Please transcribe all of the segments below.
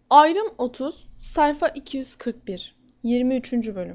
Ayrım 30, sayfa 241, 23. bölüm.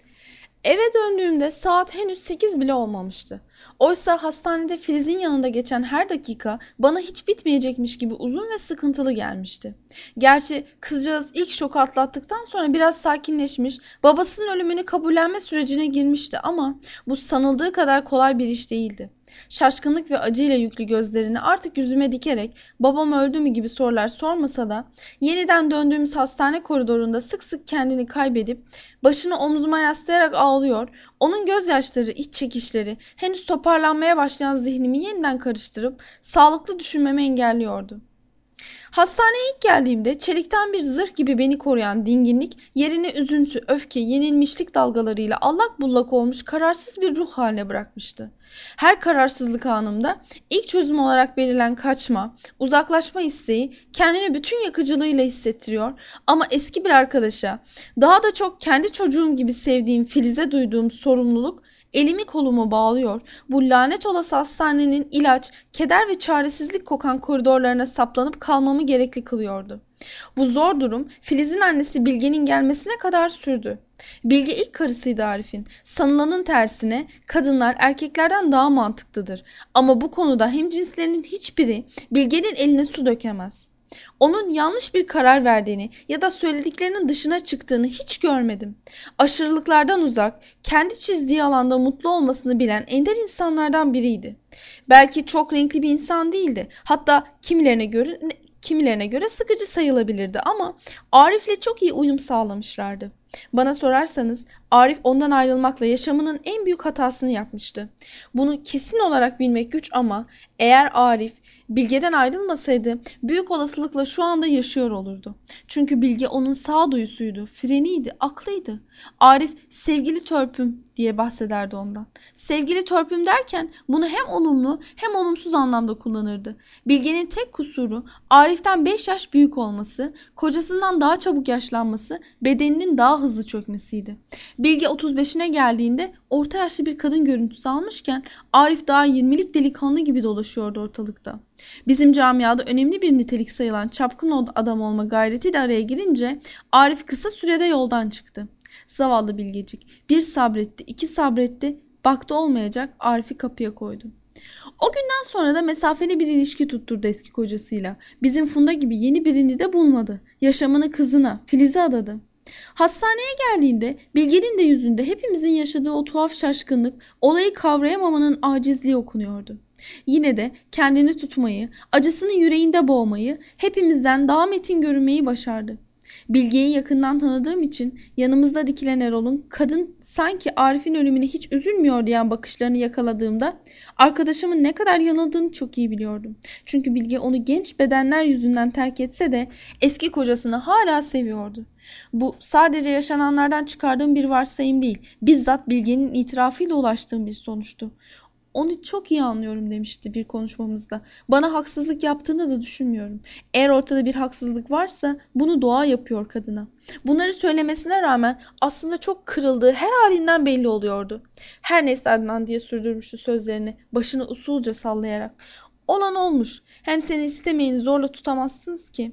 Eve döndüğümde saat henüz 8 bile olmamıştı. Oysa hastanede Filiz'in yanında geçen her dakika bana hiç bitmeyecekmiş gibi uzun ve sıkıntılı gelmişti. Gerçi kızcağız ilk şoku atlattıktan sonra biraz sakinleşmiş, babasının ölümünü kabullenme sürecine girmişti ama bu sanıldığı kadar kolay bir iş değildi. Şaşkınlık ve acıyla yüklü gözlerini artık yüzüme dikerek babam öldü mü gibi sorular sormasa da yeniden döndüğümüz hastane koridorunda sık sık kendini kaybedip başını omzuma yaslayarak ağlıyor, onun gözyaşları, iç çekişleri henüz toparlanmaya başlayan zihnimi yeniden karıştırıp sağlıklı düşünmemi engelliyordu. Hastaneye ilk geldiğimde çelikten bir zırh gibi beni koruyan dinginlik yerini üzüntü, öfke, yenilmişlik dalgalarıyla allak bullak olmuş kararsız bir ruh haline bırakmıştı. Her kararsızlık anımda ilk çözüm olarak belirlen kaçma, uzaklaşma isteği kendini bütün yakıcılığıyla hissettiriyor ama eski bir arkadaşa, daha da çok kendi çocuğum gibi sevdiğim Filiz'e duyduğum sorumluluk elimi kolumu bağlıyor, bu lanet olası hastanenin ilaç, keder ve çaresizlik kokan koridorlarına saplanıp kalmamı gerekli kılıyordu. Bu zor durum Filiz'in annesi Bilge'nin gelmesine kadar sürdü. Bilge ilk karısıydı Arif'in. Sanılanın tersine kadınlar erkeklerden daha mantıklıdır. Ama bu konuda hemcinslerinin hiçbiri Bilge'nin eline su dökemez. Onun yanlış bir karar verdiğini ya da söylediklerinin dışına çıktığını hiç görmedim. Aşırılıklardan uzak, kendi çizdiği alanda mutlu olmasını bilen ender insanlardan biriydi. Belki çok renkli bir insan değildi. Hatta kimilerine göre sıkıcı sayılabilirdi ama Arif'le çok iyi uyum sağlamışlardı. Bana sorarsanız Arif ondan ayrılmakla yaşamının en büyük hatasını yapmıştı. Bunu kesin olarak bilmek güç ama eğer Arif Bilge'den ayrılmasaydı büyük olasılıkla şu anda yaşıyor olurdu. Çünkü Bilge onun sağduyusuydu, freniydi, aklıydı. Arif sevgili törpüm diye bahsederdi ondan. Sevgili törpüm derken bunu hem olumlu hem olumsuz anlamda kullanırdı. Bilge'nin tek kusuru Arif'ten 5 yaş büyük olması, kocasından daha çabuk yaşlanması, bedeninin daha hızlı çökmesiydi. Bilge 35'ine geldiğinde orta yaşlı bir kadın görüntüsü almışken Arif daha 20'lik delikanlı gibi dolaşıyordu ortalıkta. Bizim camiada önemli bir nitelik sayılan çapkın adam olma gayreti de araya girince Arif kısa sürede yoldan çıktı. Zavallı Bilgecik bir sabretti, iki sabretti, baktı olmayacak Arif'i kapıya koydu. O günden sonra da mesafeli bir ilişki tutturdu eski kocasıyla. Bizim Funda gibi yeni birini de bulmadı. Yaşamını kızına, Filiz'e adadı. Hastaneye geldiğinde Bilge'nin de yüzünde hepimizin yaşadığı o tuhaf şaşkınlık, olayı kavrayamamanın acizliği okunuyordu. Yine de kendini tutmayı, acısını yüreğinde boğmayı, hepimizden daha metin görünmeyi başardı. Bilge'yi yakından tanıdığım için yanımızda dikilen Erol'un kadın sanki Arif'in ölümüne hiç üzülmüyor diyen bakışlarını yakaladığımda arkadaşımın ne kadar yanıldığını çok iyi biliyordum. Çünkü Bilge onu genç bedenler yüzünden terk etse de eski kocasını hala seviyordu. Bu sadece yaşananlardan çıkardığım bir varsayım değil, bizzat Bilge'nin itirafıyla ulaştığım bir sonuçtu. Onu çok iyi anlıyorum demişti bir konuşmamızda. Bana haksızlık yaptığını da düşünmüyorum. Eğer ortada bir haksızlık varsa bunu doğa yapıyor kadına. Bunları söylemesine rağmen aslında çok kırıldığı her halinden belli oluyordu. Her neyse Adnan diye sürdürmüştü sözlerini başını usulca sallayarak. Olan olmuş. Hem seni istemeyeni zorla tutamazsınız ki.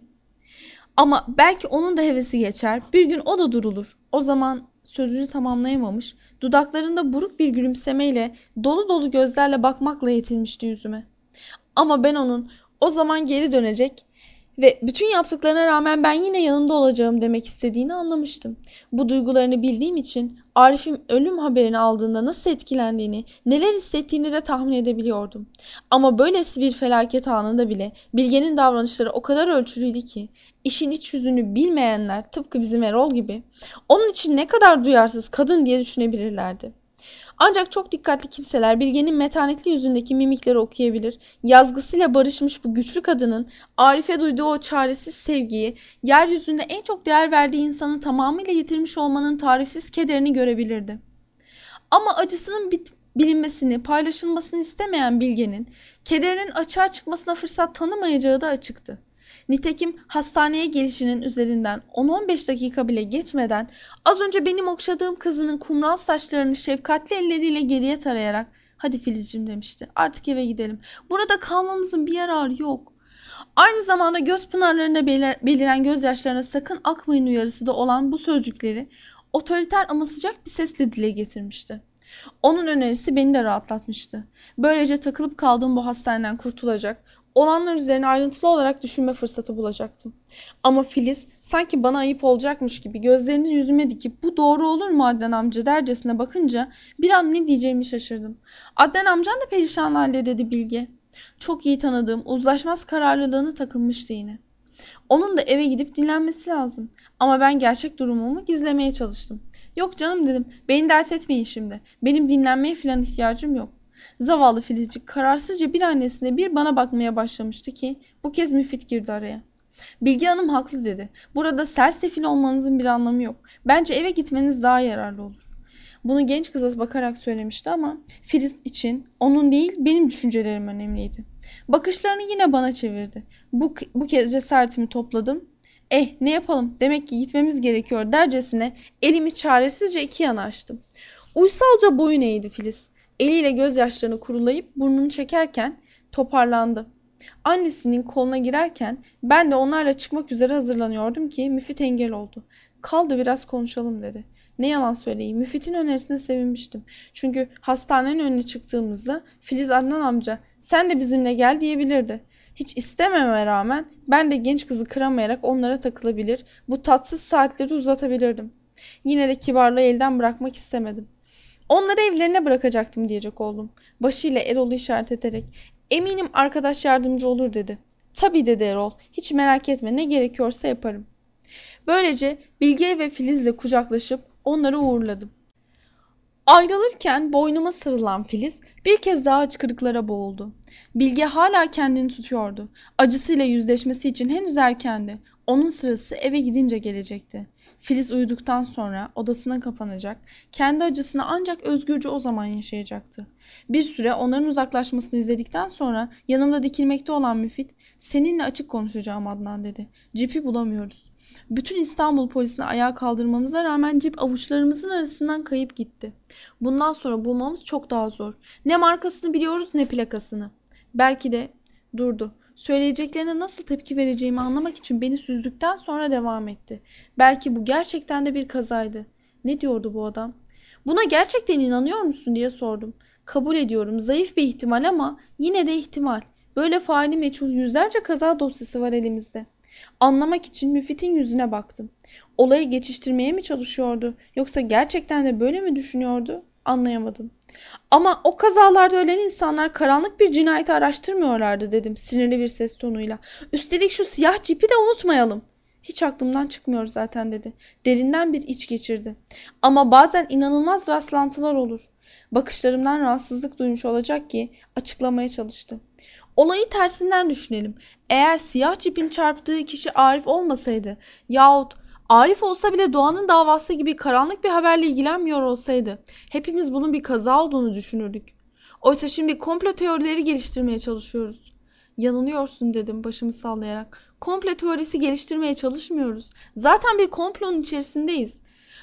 Ama belki onun da hevesi geçer. Bir gün o da durulur. O zaman sözünü tamamlayamamış, dudaklarında buruk bir gülümsemeyle, dolu dolu gözlerle bakmakla yetinmişti yüzüme. Ama ben onun o zaman geri dönecek ve bütün yaptıklarına rağmen ben yine yanında olacağım demek istediğini anlamıştım. Bu duygularını bildiğim için Arif'in ölüm haberini aldığında nasıl etkilendiğini, neler hissettiğini de tahmin edebiliyordum. Ama böylesi bir felaket anında bile Bilge'nin davranışları o kadar ölçülüydü ki işin iç yüzünü bilmeyenler tıpkı bizim Erol gibi onun için ne kadar duyarsız kadın diye düşünebilirlerdi. Ancak çok dikkatli kimseler Bilge'nin metanetli yüzündeki mimikleri okuyabilir. Yazgısıyla barışmış bu güçlü kadının Arif'e duyduğu o çaresiz sevgiyi, yeryüzünde en çok değer verdiği insanı tamamıyla yitirmiş olmanın tarifsiz kederini görebilirdi. Ama acısının bilinmesini, paylaşılmasını istemeyen Bilge'nin kederinin açığa çıkmasına fırsat tanımayacağı da açıktı. Nitekim hastaneye gelişinin üzerinden 10-15 dakika bile geçmeden az önce benim okşadığım kızının kumral saçlarını şefkatli elleriyle geriye tarayarak "Hadi Filizciğim" demişti. "Artık eve gidelim. Burada kalmamızın bir yararı yok." Aynı zamanda göz pınarlarında beliren gözyaşlarına sakın akmayın uyarısı da olan bu sözcükleri otoriter ama sıcak bir sesle dile getirmişti. Onun önerisi beni de rahatlatmıştı. Böylece takılıp kaldığım bu hastaneden kurtulacak, olanlar üzerine ayrıntılı olarak düşünme fırsatı bulacaktım. Ama Filiz sanki bana ayıp olacakmış gibi gözlerini yüzüme dikip bu doğru olur mu Adnan amca dercesine bakınca bir an ne diyeceğimi şaşırdım. Adnan amcan da perişan halde dedi Bilge. Çok iyi tanıdığım uzlaşmaz kararlılığını takınmıştı yine. Onun da eve gidip dinlenmesi lazım. Ama ben gerçek durumumu gizlemeye çalıştım. Yok canım dedim. Beni dert etmeyin şimdi. Benim dinlenmeye falan ihtiyacım yok. Zavallı Filizcik kararsızca bir annesine bir bana bakmaya başlamıştı ki bu kez Müfit girdi araya. Bilge Hanım haklı dedi. Burada sersefil olmanızın bir anlamı yok. Bence eve gitmeniz daha yararlı olur. Bunu genç kıza bakarak söylemişti ama Filiz için onun değil benim düşüncelerim önemliydi. Bakışlarını yine bana çevirdi. Bu kez cesaretimi topladım. Ne yapalım demek ki gitmemiz gerekiyor dercesine elimi çaresizce iki yana açtım. Uysalca boyun eğdi Filiz. Eliyle gözyaşlarını kurulayıp burnunu çekerken toparlandı. Annesinin koluna girerken ben de onlarla çıkmak üzere hazırlanıyordum ki Müfit engel oldu. Kal da biraz konuşalım dedi. Ne yalan söyleyeyim Müfit'in önerisine sevinmiştim. Çünkü hastanenin önüne çıktığımızda Filiz Adnan amca sen de bizimle gel diyebilirdi. Hiç istememe rağmen ben de genç kızı kıramayarak onlara takılabilir, bu tatsız saatleri uzatabilirdim. Yine de kibarlığı elden bırakmak istemedim. Onları evlerine bırakacaktım diyecek oldum. Başıyla Erol'u işaret ederek. Eminim arkadaş yardımcı olur dedi. Tabii dedi Erol. Hiç merak etme ne gerekiyorsa yaparım. Böylece Bilge ve Filiz'le kucaklaşıp onları uğurladım. Ayrılırken boynuma sarılan Filiz bir kez daha hıçkırıklara boğuldu. Bilge hala kendini tutuyordu. Acısıyla yüzleşmesi için henüz erkendi. Onun sırası eve gidince gelecekti. Filiz uyuduktan sonra odasına kapanacak, kendi acısını ancak özgürce o zaman yaşayacaktı. Bir süre onların uzaklaşmasını izledikten sonra yanımda dikilmekte olan Müfit, "Seninle açık konuşacağım Adnan" dedi. "Cipi bulamıyoruz. Bütün İstanbul polisini ayağa kaldırmamıza rağmen cip avuçlarımızın arasından kayıp gitti. Bundan sonra bulmamız çok daha zor. Ne markasını biliyoruz ne plakasını." Belki de durdu. Söyleyeceklerine nasıl tepki vereceğimi anlamak için beni süzdükten sonra devam etti. Belki bu gerçekten de bir kazaydı. Ne diyordu bu adam? "Buna gerçekten inanıyor musun?" diye sordum. "Kabul ediyorum. Zayıf bir ihtimal ama yine de ihtimal. Böyle faili meçhul yüzlerce kaza dosyası var elimizde." Anlamak için Müfit'in yüzüne baktım. Olayı geçiştirmeye mi çalışıyordu yoksa gerçekten de böyle mi düşünüyordu? Anlayamadım. "Ama o kazalarda ölen insanlar karanlık bir cinayeti araştırmıyorlardı" dedim sinirli bir ses tonuyla. "Üstelik şu siyah cipi de unutmayalım." "Hiç aklımdan çıkmıyor zaten" dedi. Derinden bir iç geçirdi. "Ama bazen inanılmaz rastlantılar olur." Bakışlarımdan rahatsızlık duymuş olacak ki açıklamaya çalıştı. "Olayı tersinden düşünelim. Eğer siyah cipin çarptığı kişi Arif olmasaydı yahut Arif olsa bile Doğan'ın davası gibi karanlık bir haberle ilgilenmiyor olsaydı hepimiz bunun bir kaza olduğunu düşünürdük. Oysa şimdi komplo teorileri geliştirmeye çalışıyoruz." "Yanılıyorsun" dedim başımı sallayarak. "Komplo teorisi geliştirmeye çalışmıyoruz. Zaten bir komplonun içerisindeyiz.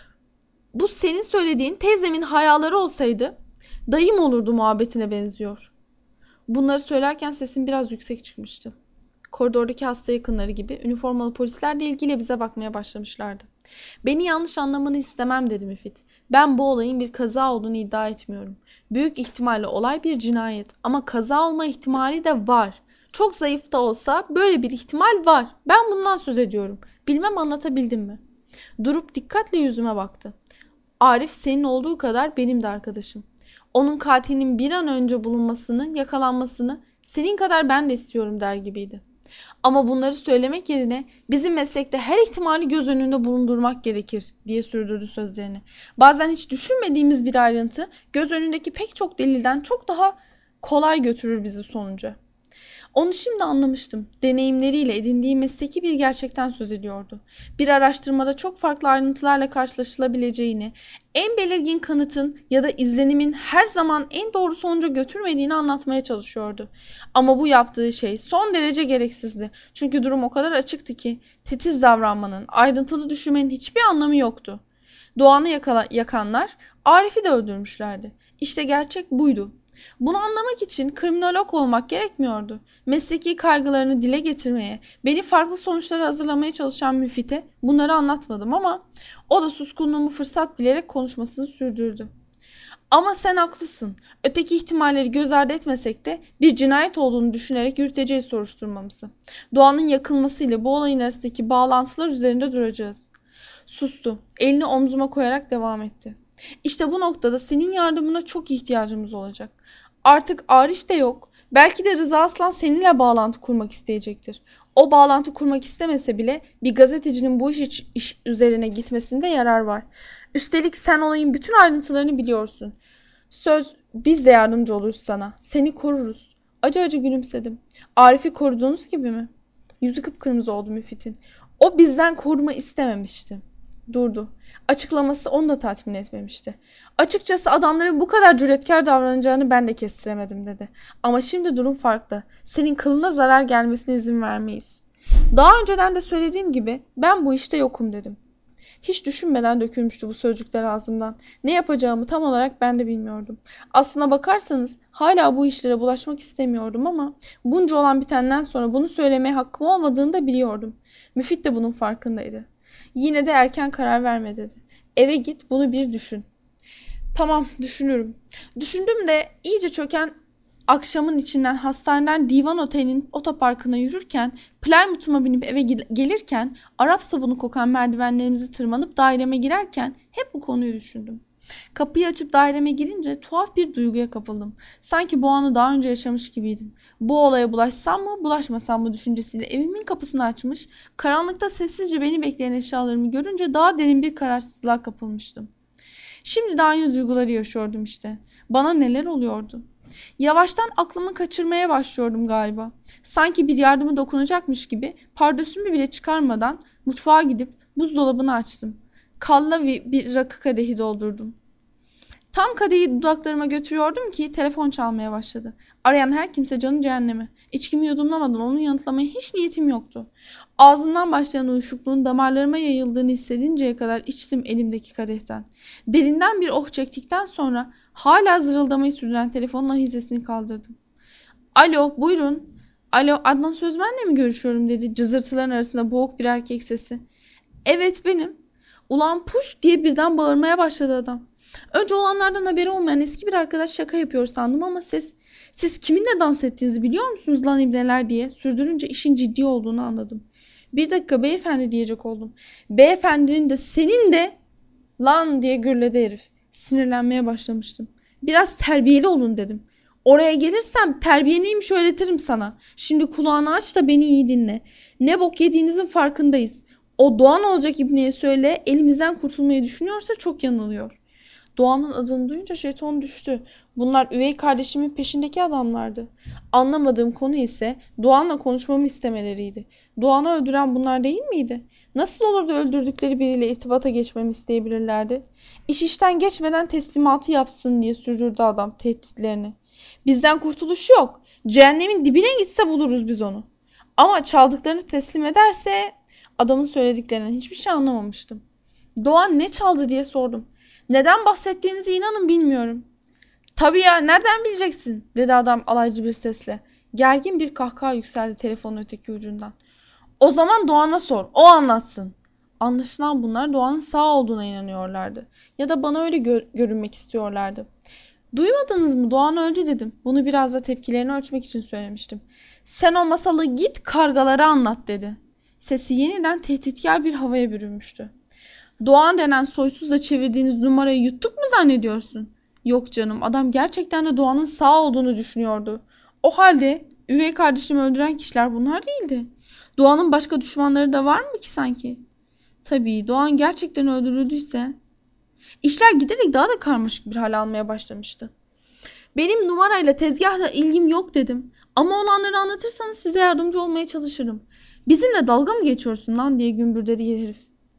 Bu senin söylediğin teyzemin hayaları olsaydı dayım olurdu muhabbetine benziyor." Bunları söylerken sesim biraz yüksek çıkmıştı. Koridordaki hasta yakınları gibi üniformalı polisler de ilgiyle bize bakmaya başlamışlardı. "Beni yanlış anlamanı istemem" dedi Müfit. "Ben bu olayın bir kaza olduğunu iddia etmiyorum. Büyük ihtimalle olay bir cinayet ama kaza olma ihtimali de var. Çok zayıf da olsa böyle bir ihtimal var. Ben bundan söz ediyorum. Bilmem anlatabildim mi?" Durup dikkatle yüzüme baktı. "Arif senin olduğu kadar benim de arkadaşım. Onun katilinin bir an önce bulunmasını, yakalanmasını senin kadar ben de istiyorum" der gibiydi. "Ama bunları söylemek yerine bizim meslekte her ihtimali göz önünde bulundurmak gerekir" diye sürdürdü sözlerini. "Bazen hiç düşünmediğimiz bir ayrıntı göz önündeki pek çok delilden çok daha kolay götürür bizi sonuca." Onu şimdi anlamıştım. Deneyimleriyle edindiği mesleki bir gerçekten söz ediyordu. Bir araştırmada çok farklı ayrıntılarla karşılaşılabileceğini, en belirgin kanıtın ya da izlenimin her zaman en doğru sonuca götürmediğini anlatmaya çalışıyordu. Ama bu yaptığı şey son derece gereksizdi. Çünkü durum o kadar açıktı ki titiz davranmanın, ayrıntılı düşünmenin hiçbir anlamı yoktu. Doğan'ı yakanlar Arif'i de öldürmüşlerdi. İşte gerçek buydu. Bunu anlamak için kriminolog olmak gerekmiyordu. Mesleki kaygılarını dile getirmeye, beni farklı sonuçlara hazırlamaya çalışan Müfit'e bunları anlatmadım ama o da suskunluğumu fırsat bilerek konuşmasını sürdürdü. Ama sen haklısın. Öteki ihtimalleri göz ardı etmesek de bir cinayet olduğunu düşünerek yürüteceğiz soruşturmamızı. Doğan'ın yakılmasıyla bu olayın arasındaki bağlantılar üzerinde duracağız. Sustu. Elini omzuma koyarak devam etti. İşte bu noktada senin yardımına çok ihtiyacımız olacak. Artık Arif de yok. Belki de Rıza Aslan seninle bağlantı kurmak isteyecektir. O bağlantı kurmak istemese bile bir gazetecinin bu iş üzerine gitmesinde yarar var. Üstelik sen olayın bütün ayrıntılarını biliyorsun. Söz, biz de yardımcı oluruz sana. Seni koruruz. Acı acı gülümsedim. Arif'i koruduğunuz gibi mi? Yüzü kıpkırmızı oldu Müfit'in. O bizden koruma istememişti. Durdu. Açıklaması onu da tatmin etmemişti. Açıkçası adamların bu kadar cüretkar davranacağını ben de kestiremedim dedi. Ama şimdi durum farklı. Senin kılına zarar gelmesine izin vermeyiz. Daha önceden de söylediğim gibi ben bu işte yokum dedim. Hiç düşünmeden dökülmüştü bu sözcükler ağzımdan. Ne yapacağımı tam olarak ben de bilmiyordum. Aslına bakarsanız hala bu işlere bulaşmak istemiyordum ama bunca olan bitenden sonra bunu söylemeye hakkım olmadığını da biliyordum. Müfit de bunun farkındaydı. Yine de erken karar verme dedi. Eve git, bunu bir düşün. Tamam, düşünürüm. Düşündüm de iyice çöken akşamın içinden hastaneden Divan Oteli'nin otoparkına yürürken, Plymouth'uma binip eve gelirken, Arap sabunu kokan merdivenlerimizi tırmanıp daireme girerken hep bu konuyu düşündüm. Kapıyı açıp daireme girince tuhaf bir duyguya kapıldım. Sanki bu anı daha önce yaşamış gibiydim. Bu olaya bulaşsam mı, bulaşmasam mı düşüncesiyle evimin kapısını açmış, karanlıkta sessizce beni bekleyen eşyalarımı görünce daha derin bir kararsızlığa kapılmıştım. Şimdi de aynı duyguları yaşıyordum işte. Bana neler oluyordu? Yavaştan aklımı kaçırmaya başlıyordum galiba. Sanki bir yardımı dokunacakmış gibi pardösümü bile çıkarmadan mutfağa gidip buzdolabını açtım. Kallavi bir rakı kadehi doldurdum. Tam kadehi dudaklarıma götürüyordum ki telefon çalmaya başladı. Arayan her kimse canı cehenneme. İçkimi yudumlamadan onu yanıtlamaya hiç niyetim yoktu. Ağzımdan başlayan uyuşukluğun damarlarıma yayıldığını hissedinceye kadar içtim elimdeki kadehten. Derinden bir oh çektikten sonra hala zırıldamayı sürdüren telefonun ahizesini kaldırdım. Alo, buyurun. Alo, Adnan Sözmen'le mi görüşüyorum dedi cızırtıların arasında boğuk bir erkek sesi. Evet benim. Ulan puş diye birden bağırmaya başladı adam. Önce olanlardan haberi olmayan eski bir arkadaş şaka yapıyor sandım ama siz kiminle dans ettiğinizi biliyor musunuz lan ibneler diye sürdürünce işin ciddi olduğunu anladım. Bir dakika beyefendi diyecek oldum. Beyefendinin de senin de lan diye gürledi herif. Sinirlenmeye başlamıştım. Biraz terbiyeli olun dedim. Oraya gelirsem terbiye neymiş öğretirim sana. Şimdi kulağını aç da beni iyi dinle. Ne bok yediğinizin farkındayız. O Doğan olacak ibneye söyle, elimizden kurtulmayı düşünüyorsa çok yanılıyor. Doğan'ın adını duyunca jeton düştü. Bunlar üvey kardeşimin peşindeki adamlardı. Anlamadığım konu ise Doğan'la konuşmamı istemeleriydi. Doğan'ı öldüren bunlar değil miydi? Nasıl olur da öldürdükleri biriyle irtibata geçmemi isteyebilirlerdi? İş işten geçmeden teslimatı yapsın diye sürdürdü adam tehditlerini. Bizden kurtuluş yok. Cehennemin dibine gitse buluruz biz onu. Ama çaldıklarını teslim ederse... Adamın söylediklerinden hiçbir şey anlamamıştım. Doğan ne çaldı diye sordum. Neden bahsettiğinizi inanın bilmiyorum. Tabii ya, nereden bileceksin dedi adam alaycı bir sesle. Gergin bir kahkaha yükseldi telefonun öteki ucundan. O zaman Doğan'a sor, o anlatsın. Anlaşılan bunlar Doğan'ın sağ olduğuna inanıyorlardı. Ya da bana öyle görünmek istiyorlardı. Duymadınız mı? Doğan öldü dedim. Bunu biraz da tepkilerini ölçmek için söylemiştim. Sen o masalı git kargalara anlat dedi. Sesi yeniden tehditkar bir havaya bürünmüştü. Doğan denen soysuzla çevirdiğiniz numarayı yuttuk mu zannediyorsun? Yok canım, adam gerçekten de Doğan'ın sağ olduğunu düşünüyordu. O halde üvey kardeşimi öldüren kişiler bunlar değildi. Doğan'ın başka düşmanları da var mı ki sanki? Tabii Doğan gerçekten öldürüldüyse... İşler giderek daha da karmaşık bir hal almaya başlamıştı. Benim numarayla tezgahla ilgim yok dedim. Ama olanları anlatırsanız size yardımcı olmaya çalışırım. Bizimle dalga mı geçiyorsun lan diye gümbürdedi herif.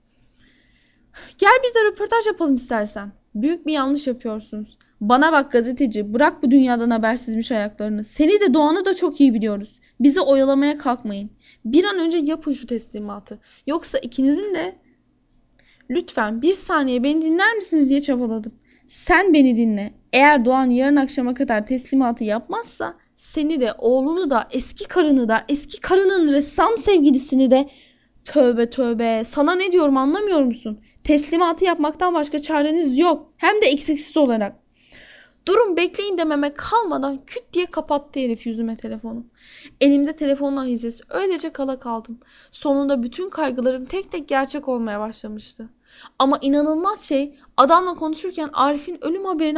Gel bir de röportaj yapalım istersen. Büyük bir yanlış yapıyorsunuz. Bana bak gazeteci, bırak bu dünyadan habersizmiş ayaklarını. Seni de Doğan'ı da çok iyi biliyoruz. Bizi oyalamaya kalkmayın. Bir an önce yapın şu teslimatı. Yoksa ikinizin de... Lütfen bir saniye beni dinler misiniz diye çabaladım. Sen beni dinle. Eğer Doğan yarın akşama kadar teslimatı yapmazsa seni de oğlunu da eski karını da eski karının ressam sevgilisini de tövbe tövbe sana ne diyorum anlamıyor musun? Teslimatı yapmaktan başka çareniz yok. Hem de eksiksiz olarak. Durun bekleyin dememe kalmadan küt diye kapattı herif yüzüme telefonu. Elimde telefonun ahizesi öylece kala kaldım. Sonunda bütün kaygılarım tek tek gerçek olmaya başlamıştı. Ama inanılmaz şey adamla konuşurken Arif'in ölüm haberini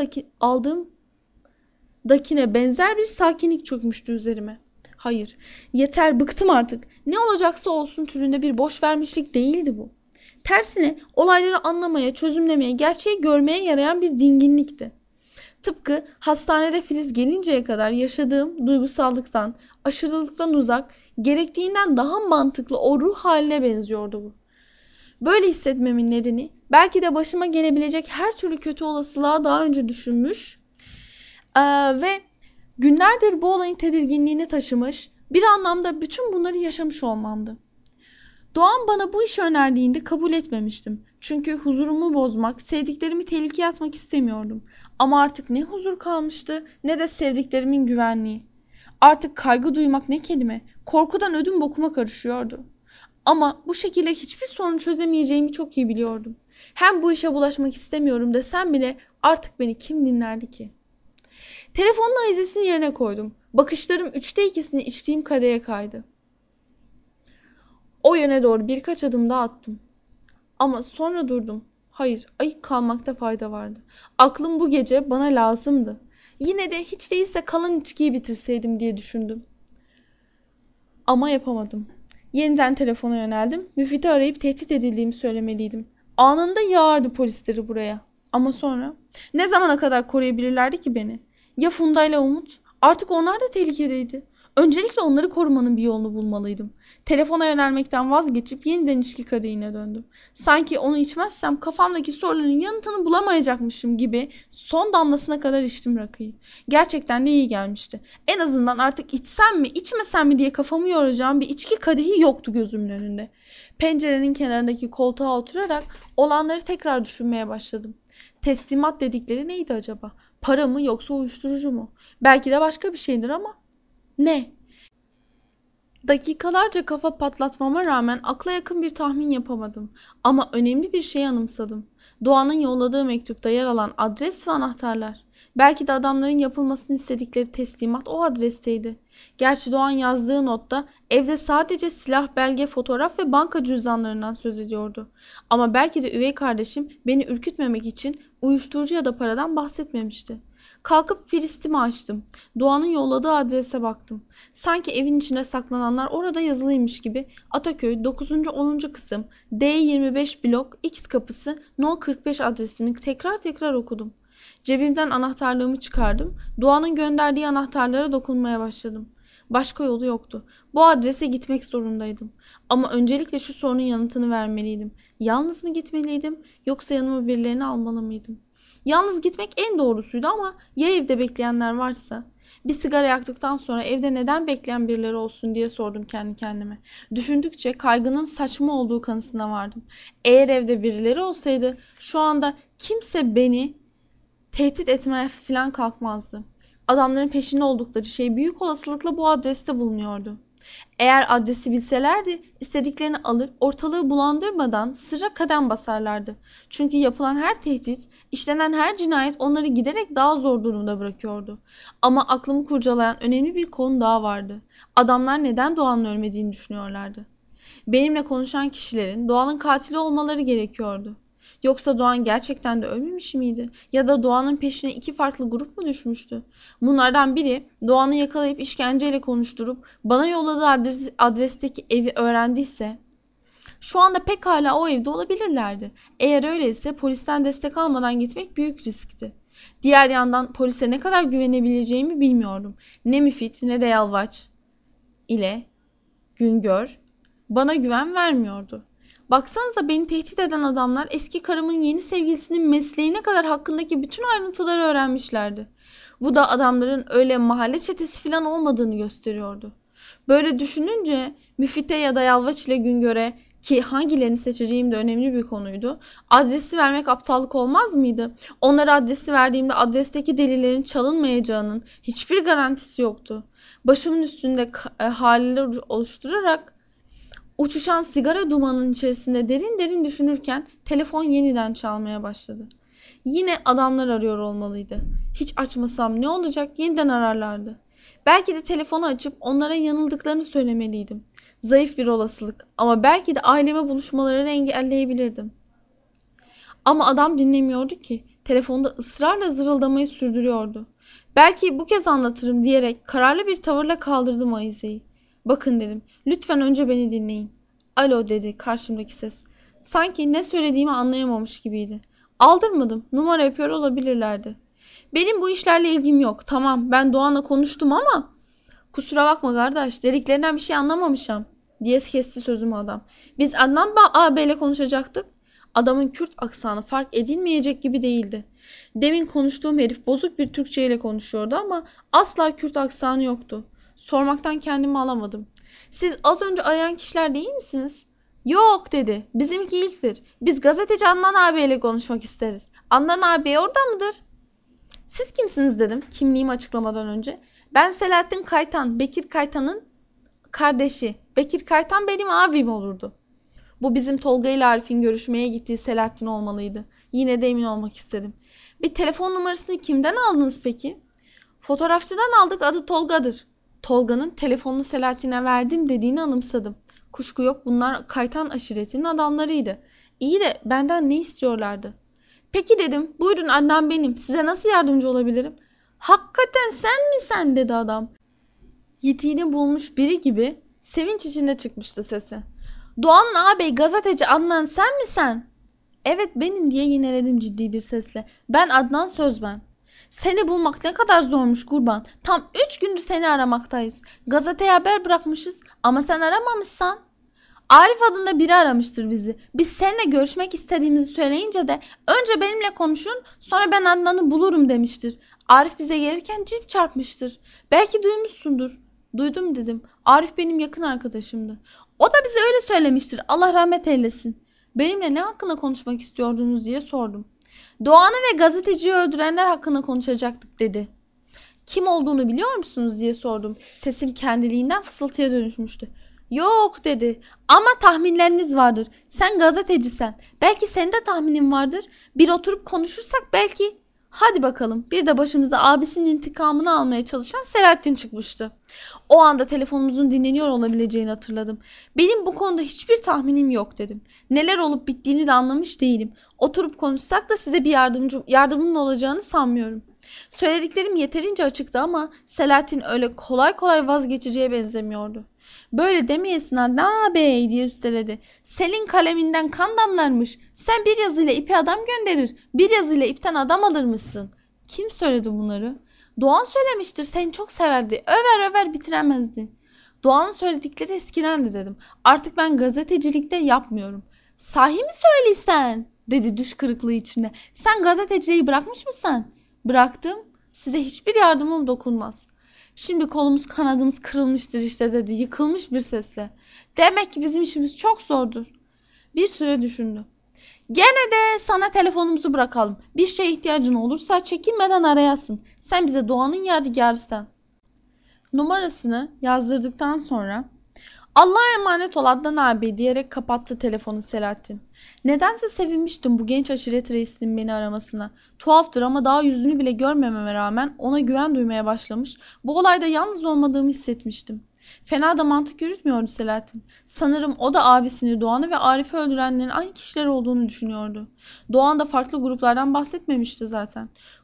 aldığımdakine benzer bir sakinlik çökmüştü üzerime. Hayır, yeter bıktım artık. Ne olacaksa olsun türünde bir boş vermişlik değildi bu. Tersine olayları anlamaya, çözümlemeye, gerçeği görmeye yarayan bir dinginlikti. Tıpkı hastanede Filiz gelinceye kadar yaşadığım duygusallıktan, aşırılıktan uzak, gerektiğinden daha mantıklı o ruh haline benziyordu bu. Böyle hissetmemin nedeni belki de başıma gelebilecek her türlü kötü olasılığa daha önce düşünmüş ve günlerdir bu olayın tedirginliğini taşımış, bir anlamda bütün bunları yaşamış olmamdı. Doğan bana bu işi önerdiğinde kabul etmemiştim. Çünkü huzurumu bozmak, sevdiklerimi tehlikeye atmak istemiyordum. Ama artık ne huzur kalmıştı ne de sevdiklerimin güvenliği. Artık kaygı duymak ne kelime, korkudan ödüm bokuma karışıyordu. Ama bu şekilde hiçbir sorunu çözemeyeceğimi çok iyi biliyordum. Hem bu işe bulaşmak istemiyorum desem bile artık beni kim dinlerdi ki? Telefonun ahizesini yerine koydum. Bakışlarım 2/3'ünü içtiğim kadeye kaydı. O yöne doğru birkaç adım daha attım. Ama sonra durdum. Hayır, ayık kalmakta fayda vardı. Aklım bu gece bana lazımdı. Yine de hiç değilse kalan içkiyi bitirseydim diye düşündüm. Ama yapamadım. Yeniden telefona yöneldim. Müfit'i arayıp tehdit edildiğimi söylemeliydim. Anında yağardı polisleri buraya. Ama sonra ne zamana kadar koruyabilirlerdi ki beni? Ya Funda ile Umut? Artık onlar da tehlikedeydi. Öncelikle onları korumanın bir yolunu bulmalıydım. Telefona yönelmekten vazgeçip yeniden içki kadehine döndüm. Sanki onu içmezsem kafamdaki soruların yanıtını bulamayacakmışım gibi son damlasına kadar içtim rakıyı. Gerçekten de iyi gelmişti. En azından artık içsem mi içmesem mi diye kafamı yoracağım bir içki kadehi yoktu gözümün önünde. Pencerenin kenarındaki koltuğa oturarak olanları tekrar düşünmeye başladım. Teslimat dedikleri neydi acaba? Para mı yoksa uyuşturucu mu? Belki de başka bir şeydir ama ne? Dakikalarca kafa patlatmama rağmen akla yakın bir tahmin yapamadım. Ama önemli bir şey anımsadım. Doğan'ın yolladığı mektupta yer alan adres ve anahtarlar. Belki de adamların yapılmasını istedikleri teslimat o adresteydi. Gerçi Doğan yazdığı notta evde sadece silah, belge, fotoğraf ve banka cüzdanlarından söz ediyordu. Ama belki de üvey kardeşim beni ürkütmemek için uyuşturucu ya da paradan bahsetmemişti. Kalkıp Filistim'i açtım. Doğan'ın yolladığı adrese baktım. Sanki evin içine saklananlar orada yazılıymış gibi Ataköy 9. 10. kısım D25 blok X kapısı No 45 adresini tekrar tekrar okudum. Cebimden anahtarlığımı çıkardım. Doğan'ın gönderdiği anahtarlara dokunmaya başladım. Başka yolu yoktu. Bu adrese gitmek zorundaydım. Ama öncelikle şu sorunun yanıtını vermeliydim. Yalnız mı gitmeliydim yoksa yanıma birilerini almalı mıydım? Yalnız gitmek en doğrusuydu ama ya evde bekleyenler varsa? Bir sigara yaktıktan sonra evde neden bekleyen birileri olsun diye sordum kendi kendime. Düşündükçe kaygının saçma olduğu kanısına vardım. Eğer evde birileri olsaydı şu anda kimse beni tehdit etmeye falan kalkmazdı. Adamların peşinde oldukları şey büyük olasılıkla bu adreste bulunuyordu. Eğer adresi bilselerdi istediklerini alır ortalığı bulandırmadan sırra kadem basarlardı. Çünkü yapılan her tehdit, işlenen her cinayet onları giderek daha zor durumda bırakıyordu. Ama aklımı kurcalayan önemli bir konu daha vardı. Adamlar neden Doğan'ın ölmediğini düşünüyorlardı. Benimle konuşan kişilerin Doğan'ın katili olmaları gerekiyordu. Yoksa Doğan gerçekten de ölmemiş miydi? Ya da Doğan'ın peşine iki farklı grup mu düşmüştü? Bunlardan biri Doğan'ı yakalayıp işkenceyle konuşturup bana yolladığı adresteki evi öğrendiyse şu anda pekala o evde olabilirlerdi. Eğer öyleyse polisten destek almadan gitmek büyük riskti. Diğer yandan polise ne kadar güvenebileceğimi bilmiyordum. Ne Müfit ne de Yalvaç ile Güngör bana güven vermiyordu. Baksanıza beni tehdit eden adamlar eski karımın yeni sevgilisinin mesleğine kadar hakkındaki bütün ayrıntıları öğrenmişlerdi. Bu da adamların öyle mahalle çetesi falan olmadığını gösteriyordu. Böyle düşününce Müfit'e ya da Yalvaç ile Güngör'e Ki hangilerini seçeceğim de önemli bir konuydu. Adresi vermek aptallık olmaz mıydı? Onlara adresi verdiğimde adresteki delillerin çalınmayacağının hiçbir garantisi yoktu. Başımın üstünde haleler oluşturarak uçuşan sigara dumanının içerisinde derin derin düşünürken telefon yeniden çalmaya başladı. Yine adamlar arıyor olmalıydı. Hiç açmasam ne olacak? Yeniden ararlardı. Belki de telefonu açıp onlara yanıldıklarını söylemeliydim. Zayıf bir olasılık ama belki de aileme buluşmalarını engelleyebilirdim. Ama adam dinlemiyordu ki. Telefonda ısrarla zırıldamayı sürdürüyordu. Belki bu kez anlatırım diyerek kararlı bir tavırla kaldırdım ayizeyi. Bakın dedim. Lütfen önce beni dinleyin. Alo dedi karşımdaki ses. Sanki ne söylediğimi anlayamamış gibiydi. Aldırmadım. Numara yapıyor olabilirlerdi. Benim bu işlerle ilgim yok. Tamam ben Doğan'la konuştum ama kusura bakma kardeş dediklerinden bir şey anlamamışım diye kesti sözümü adam. Biz Adnan ağabeyle konuşacaktık. Adamın Kürt aksanı fark edilmeyecek gibi değildi. Demin konuştuğum herif bozuk bir Türkçe ile konuşuyordu ama asla Kürt aksanı yoktu. Sormaktan kendimi alamadım. Siz az önce arayan kişiler değil misiniz? Yok dedi. Bizimki ilktir. Biz gazeteci Adnan ağabeyle konuşmak isteriz. Adnan ağabey orada mıdır? Siz kimsiniz dedim kimliğimi açıklamadan önce. Ben Selahattin Kaytan, Bekir Kaytan'ın kardeşi. Bekir Kaytan benim abim olurdu. Bu bizim Tolga ile Arif'in görüşmeye gittiği Selahattin olmalıydı. Yine de emin olmak istedim. Bir telefon numarasını kimden aldınız peki? Fotoğrafçıdan aldık, adı Tolga'dır. Tolga'nın telefonunu Selahattin'e verdim dediğini anımsadım. Kuşku yok bunlar Kaytan aşiretinin adamlarıydı. İyi de benden ne istiyorlardı? Peki dedim, buyurun Adnan benim. Size nasıl yardımcı olabilirim? Hakikaten sen dedi adam. Yitiğini bulmuş biri gibi sevinç içinde çıkmıştı sesi. Doğan ağabey gazeteci Adnan sen? Evet benim diye yineledim ciddi bir sesle. Ben Adnan Sözben. Seni bulmak ne kadar zormuş kurban. Tam 3 gündür seni aramaktayız. Gazeteye haber bırakmışız ama sen aramamışsan. Arif adında biri aramıştır bizi. Biz seninle görüşmek istediğimizi söyleyince de önce benimle konuşun sonra ben Adnan'ı bulurum demiştir. Arif bize gelirken cip çarpmıştır. Belki duymuşsundur. Duydum dedim. Arif benim yakın arkadaşımdı. O da bize öyle söylemiştir. Allah rahmet eylesin. Benimle ne hakkında konuşmak istiyordunuz diye sordum. Doğan'ı ve gazeteciyi öldürenler hakkında konuşacaktık dedi. Kim olduğunu biliyor musunuz diye sordum. Sesim kendiliğinden fısıltıya dönüşmüştü. Yok dedi. Ama tahminlerimiz vardır. Sen gazetecisen. Belki senin de tahminin vardır. Bir oturup konuşursak belki. Hadi bakalım. Bir de başımıza abisinin intikamını almaya çalışan Selahattin çıkmıştı. O anda telefonumuzun dinleniyor olabileceğini hatırladım. Benim bu konuda hiçbir tahminim yok dedim. Neler olup bittiğini de anlamış değilim. Oturup konuşsak da size bir yardımımın olacağını sanmıyorum. Söylediklerim yeterince açıktı ama Selahattin öyle kolay kolay vazgeçeceğe benzemiyordu. Böyle demeyesin Adnan Bey diye üsteledi. Selin kaleminden kan damlarmış. Sen bir yazıyla ipe adam gönderir. Bir yazıyla ipten adam alır mısın? Kim söyledi bunları? Doğan söylemiştir. Seni çok severdi. Över över bitiremezdi. Doğan'ın söyledikleri eskidendi dedim. Artık ben gazetecilikte yapmıyorum. Sahi mi söylesen? Dedi düş kırıklığı içinde. Sen gazeteciliği bırakmış mısın? Bıraktım. Size hiçbir yardımım dokunmaz. Şimdi kolumuz kanadımız kırılmıştır işte dedi yıkılmış bir sesle. Demek ki bizim işimiz çok zordur. Bir süre düşündü. Gene de sana telefonumuzu bırakalım. Bir şeye ihtiyacın olursa çekinmeden arayasın. Sen bize Doğan'ın yadigarısın. Numarasını yazdırdıktan sonra Allah'a emanet ol Adnan abi diyerek kapattı telefonu Selahattin. Nedense sevinmiştim bu genç aşiret reisinin beni aramasına. Tuhaftır ama daha yüzünü bile görmememe rağmen ona güven duymaya başlamış. Bu olayda yalnız olmadığımı hissetmiştim. Fena da mantık yürütmüyordu Selahattin. Sanırım o da abisini Doğan'ı ve Arif'i öldürenlerin aynı kişiler olduğunu düşünüyordu. Doğan da farklı gruplardan bahsetmemişti zaten.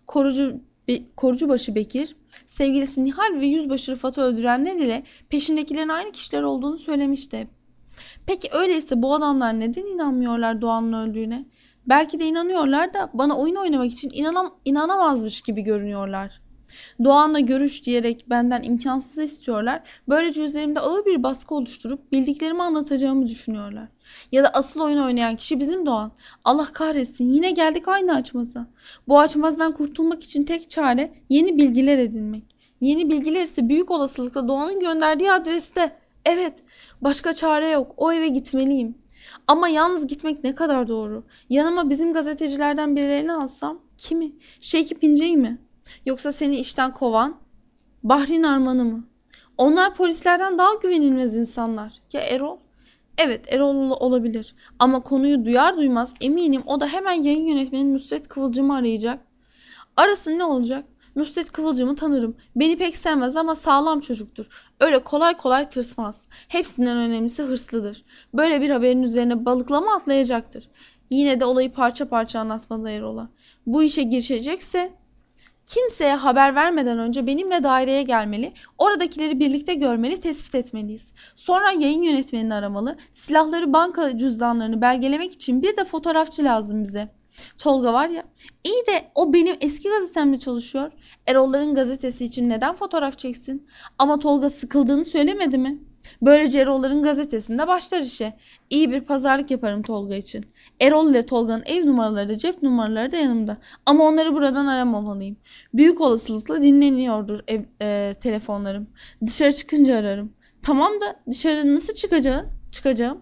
Korucubaşı Bekir, sevgilisi Nihal ve yüzbaşı Rıfat'ı öldürenler ile peşindekilerin aynı kişiler olduğunu söylemişti. Peki öyleyse bu adamlar neden inanmıyorlar Doğan'ın öldüğüne? Belki de inanıyorlar da bana oyun oynamak için inanamazmış gibi görünüyorlar. Doğan'la görüş diyerek benden imkansız istiyorlar. Böylece üzerimde ağır bir baskı oluşturup bildiklerimi anlatacağımı düşünüyorlar. Ya da asıl oyun oynayan kişi bizim Doğan. Allah kahretsin yine geldik aynı açmaza. Bu açmazdan kurtulmak için tek çare yeni bilgiler edinmek. Yeni bilgiler ise büyük olasılıkla Doğan'ın gönderdiği adreste. Evet, başka çare yok. O eve gitmeliyim. Ama yalnız gitmek ne kadar doğru? Yanıma bizim gazetecilerden birilerini alsam kimi? Şekip İnce'yi mi? Yoksa seni işten kovan Bahrin Arman'ı mı? Onlar polislerden daha güvenilmez insanlar. Ya Erol? Evet, Erol olabilir. Ama konuyu duyar duymaz eminim o da hemen yayın yönetmeni Nusret Kıvılcım'ı arayacak. Arasın, ne olacak? Nusret Kıvılcım'ı tanırım. Beni pek sevmez ama sağlam çocuktur. Öyle kolay kolay tırsmaz. Hepsinden önemlisi hırslıdır. Böyle bir haberin üzerine balıklama atlayacaktır. Yine de olayı parça parça anlatmalı Erol'a. Bu işe girişecekse kimseye haber vermeden önce benimle daireye gelmeli, oradakileri birlikte görmeli, tespit etmeliyiz. Sonra yayın yönetmenini aramalı, silahları, banka cüzdanlarını belgelemek için bir de fotoğrafçı lazım bize. Tolga var ya, iyi de o benim eski gazetemde çalışıyor. Erol'ların gazetesi için neden fotoğraf çeksin? Ama Tolga sıkıldığını söylemedi mi? Böylece Erol'ların gazetesinde başlar işe. İyi bir pazarlık yaparım Tolga için. Erol ile Tolga'nın ev numaraları, cep numaraları da yanımda. Ama onları buradan aramamalıyım. Büyük olasılıkla dinleniyordur telefonlarım. Dışarı çıkınca ararım. Tamam da dışarı nasıl çıkacağım?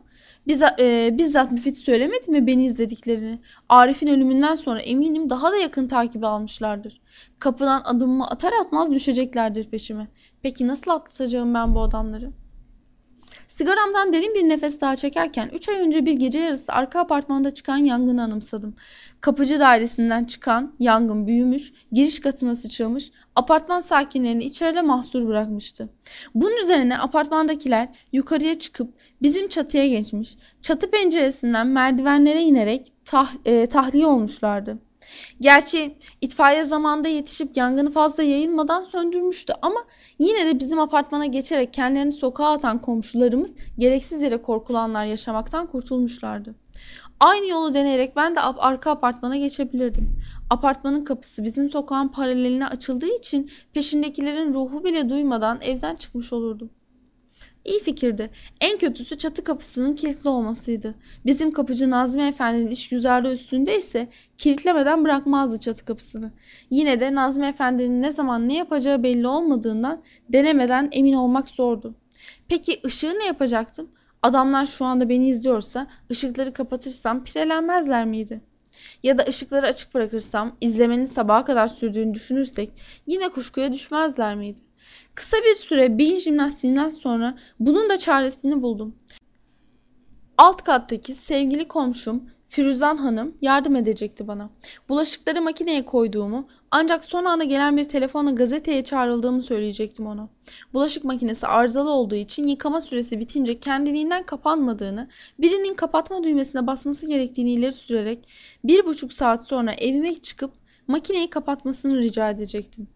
Bizzat Müfit söylemedi mi beni izlediklerini? Arif'in ölümünden sonra eminim daha da yakın takibi almışlardır. Kapıdan adımımı atar atmaz düşeceklerdir peşime. Peki nasıl atlatacağım ben bu adamları? Sigaramdan derin bir nefes daha çekerken 3 ay önce bir gece yarısı arka apartmanda çıkan yangını anımsadım. Kapıcı dairesinden çıkan yangın büyümüş, giriş katına sıçramış, apartman sakinlerini içeride mahsur bırakmıştı. Bunun üzerine apartmandakiler yukarıya çıkıp bizim çatıya geçmiş, çatı penceresinden merdivenlere inerek tahliye olmuşlardı. Gerçi itfaiye zamanında yetişip yangını fazla yayılmadan söndürmüştü ama yine de bizim apartmana geçerek kendilerini sokağa atan komşularımız gereksiz yere korkulanlar yaşamaktan kurtulmuşlardı. Aynı yolu deneyerek ben de arka apartmana geçebilirdim. Apartmanın kapısı bizim sokağın paraleline açıldığı için peşindekilerin ruhu bile duymadan evden çıkmış olurdum. İyi fikirdi. En kötüsü çatı kapısının kilitli olmasıydı. Bizim kapıcı Nazmi Efendi'nin işgüzarlığı üstündeyse kilitlemeden bırakmazdı çatı kapısını. Yine de Nazmi Efendi'nin ne zaman ne yapacağı belli olmadığından denemeden emin olmak zordu. Peki ışığı ne yapacaktım? Adamlar şu anda beni izliyorsa ışıkları kapatırsam pirelenmezler miydi? Ya da ışıkları açık bırakırsam izlemenin sabaha kadar sürdüğünü düşünürsek yine kuşkuya düşmezler miydi? Kısa bir süre beyin jimnastiğinden sonra bunun da çaresini buldum. Alt kattaki sevgili komşum Firuzan Hanım yardım edecekti bana. Bulaşıkları makineye koyduğumu ancak son anda gelen bir telefonla gazeteye çağrıldığımı söyleyecektim ona. Bulaşık makinesi arızalı olduğu için yıkama süresi bitince kendiliğinden kapanmadığını, birinin kapatma düğmesine basması gerektiğini ileri sürerek 1,5 saat sonra evime çıkıp makineyi kapatmasını rica edecektim.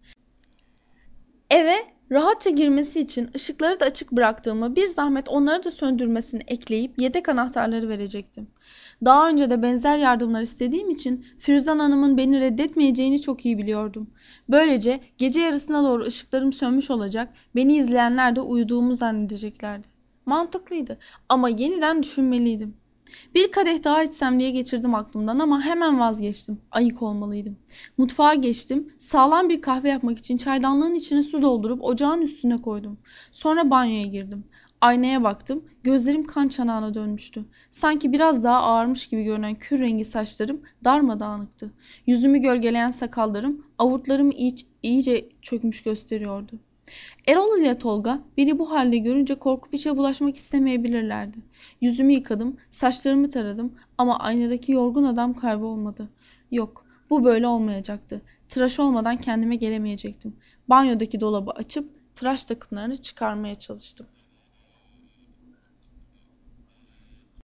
Eve rahatça girmesi için ışıkları da açık bıraktığımı, bir zahmet onları da söndürmesini ekleyip yedek anahtarları verecektim. Daha önce de benzer yardımlar istediğim için Firuzan Hanım'ın beni reddetmeyeceğini çok iyi biliyordum. Böylece gece yarısına doğru ışıklarım sönmüş olacak, beni izleyenler de uyuduğumu zannedeceklerdi. Mantıklıydı ama yeniden düşünmeliydim. Bir kadeh daha içsem diye geçirdim aklımdan ama hemen vazgeçtim. Ayık olmalıydım. Mutfağa geçtim. Sağlam bir kahve yapmak için çaydanlığın içine su doldurup ocağın üstüne koydum. Sonra banyoya girdim. Aynaya baktım. Gözlerim kan çanağına dönmüştü. Sanki biraz daha ağarmış gibi görünen kür rengi saçlarım darmadağınıktı. Yüzümü gölgeleyen sakallarım, avurtlarımı iyice çökmüş gösteriyordu. Erol ile Tolga beni bu halde görünce korkup işe bulaşmak istemeyebilirlerdi. Yüzümü yıkadım, saçlarımı taradım ama aynadaki yorgun adam kaybolmadı. Yok, bu böyle olmayacaktı. Tıraş olmadan kendime gelemeyecektim. Banyodaki dolabı açıp tıraş takımlarını çıkarmaya çalıştım.